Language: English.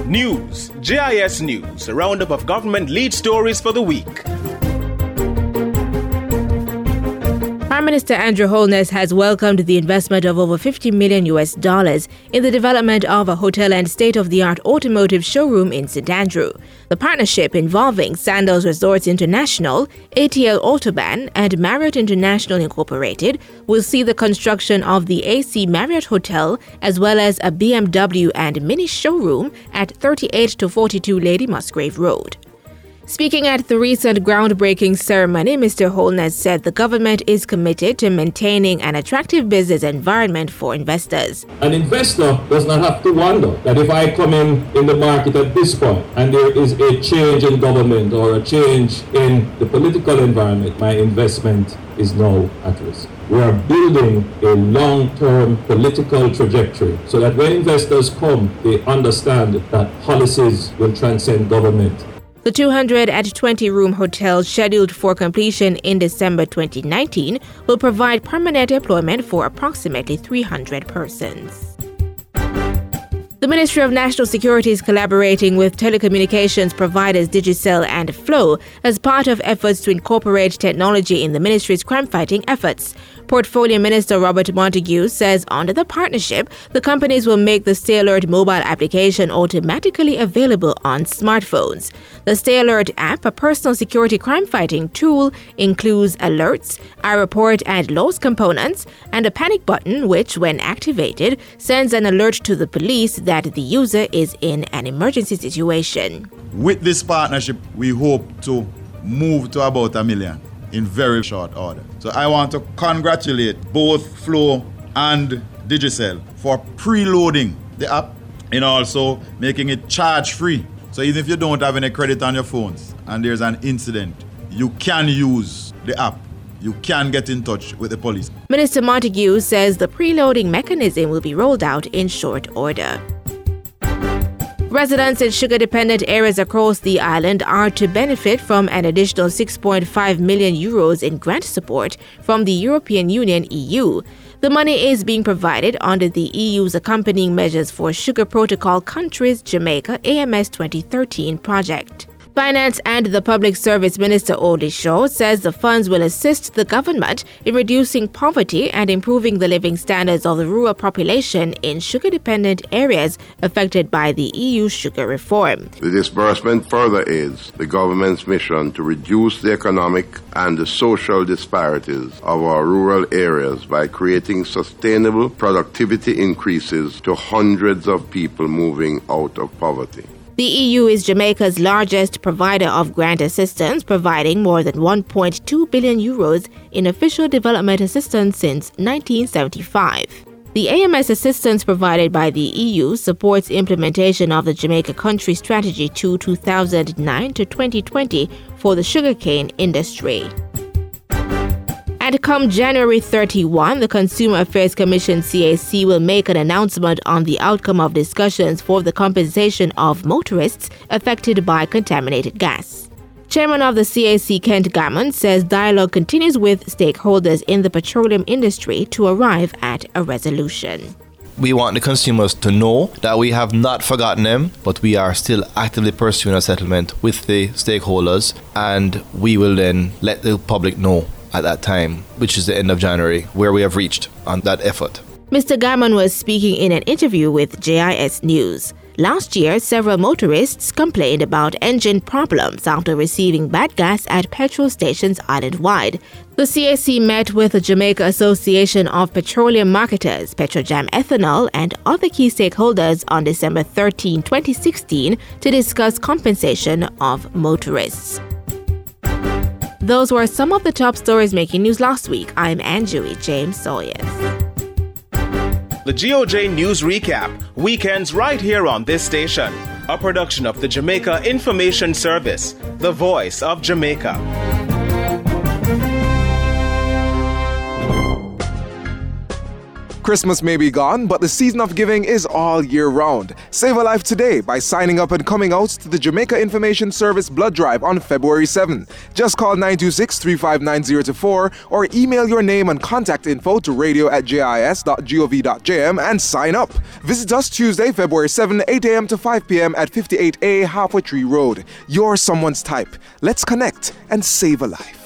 News, JIS News, a roundup of government lead stories for the week. Prime Minister Andrew Holness has welcomed the investment of over $50 million in the development of a hotel and state-of-the-art automotive showroom in St. Andrew. The partnership involving Sandals Resorts International, ATL Autobahn, and Marriott International Incorporated will see the construction of the AC Marriott Hotel as well as a BMW and Mini showroom at 38 to 42 Lady Musgrave Road. Speaking at the recent groundbreaking ceremony, Mr. Holness said the government is committed to maintaining an attractive business environment for investors. An investor does not have to wonder that if I come in the market at this point and there is a change in government or a change in the political environment, my investment is now at risk. We are building a long-term political trajectory so that when investors come, they understand that policies will transcend government. The 220-room hotel, scheduled for completion in December 2019, will provide permanent employment for approximately 300 persons. The Ministry of National Security is collaborating with telecommunications providers Digicel and Flow as part of efforts to incorporate technology in the ministry's crime-fighting efforts. Portfolio Minister Robert Montague says under the partnership, the companies will make the Stay Alert mobile application automatically available on smartphones. The Stay Alert app, a personal security crime-fighting tool, includes alerts, iReport and loss components, and a panic button which, when activated, sends an alert to the police that the user is in an emergency situation. With this partnership, we hope to move to about 1 million in very short order. So I want to congratulate both Flow and Digicel for preloading the app and also making it charge-free. So even if you don't have any credit on your phones and there's an incident, you can use the app. You can get in touch with the police. Minister Montague says the preloading mechanism will be rolled out in short order. Residents in sugar-dependent areas across the island are to benefit from an additional €6.5 million in grant support from the European Union (EU). The money is being provided under the EU's Accompanying Measures for Sugar Protocol Countries Jamaica AMS 2013 project. Finance and the Public Service Minister Audley Shaw says the funds will assist the government in reducing poverty and improving the living standards of the rural population in sugar-dependent areas affected by the EU sugar reform. The disbursement further aids the government's mission to reduce the economic and the social disparities of our rural areas by creating sustainable productivity increases to hundreds of people moving out of poverty. The EU is Jamaica's largest provider of grant assistance, providing more than €1.2 billion in official development assistance since 1975. The AMS assistance provided by the EU supports implementation of the Jamaica Country Strategy 2009 to 2020 for the sugarcane industry. And come January 31, the Consumer Affairs Commission (CAC) will make an announcement on the outcome of discussions for the compensation of motorists affected by contaminated gas. Chairman of the CAC, Kent Gammon, says dialogue continues with stakeholders in the petroleum industry to arrive at a resolution. We want the consumers to know that we have not forgotten them, but we are still actively pursuing a settlement with the stakeholders, and we will then let the public know at that time, which is the end of January, where we have reached on that effort. Mr. Gammon was speaking in an interview with JIS News. Last year, several motorists complained about engine problems after receiving bad gas at petrol stations island-wide. The CAC met with the Jamaica Association of Petroleum Marketers, Petrojam Ethanol, and other key stakeholders on December 13, 2016 to discuss compensation of motorists. Those were some of the top stories making news last week. I'm Anjui James Sawyers. The GOJ News Recap, weekends right here on this station. A production of the Jamaica Information Service, the voice of Jamaica. Christmas may be gone, but the season of giving is all year round. Save a life today by signing up and coming out to the Jamaica Information Service Blood Drive on February 7. Just call 926-359-024 or email your name and contact info to radio@jis.gov.jm and sign up. Visit us Tuesday, February 7, 8 a.m. to 5 p.m. at 58A Halfway Tree Road. You're someone's type. Let's connect and save a life.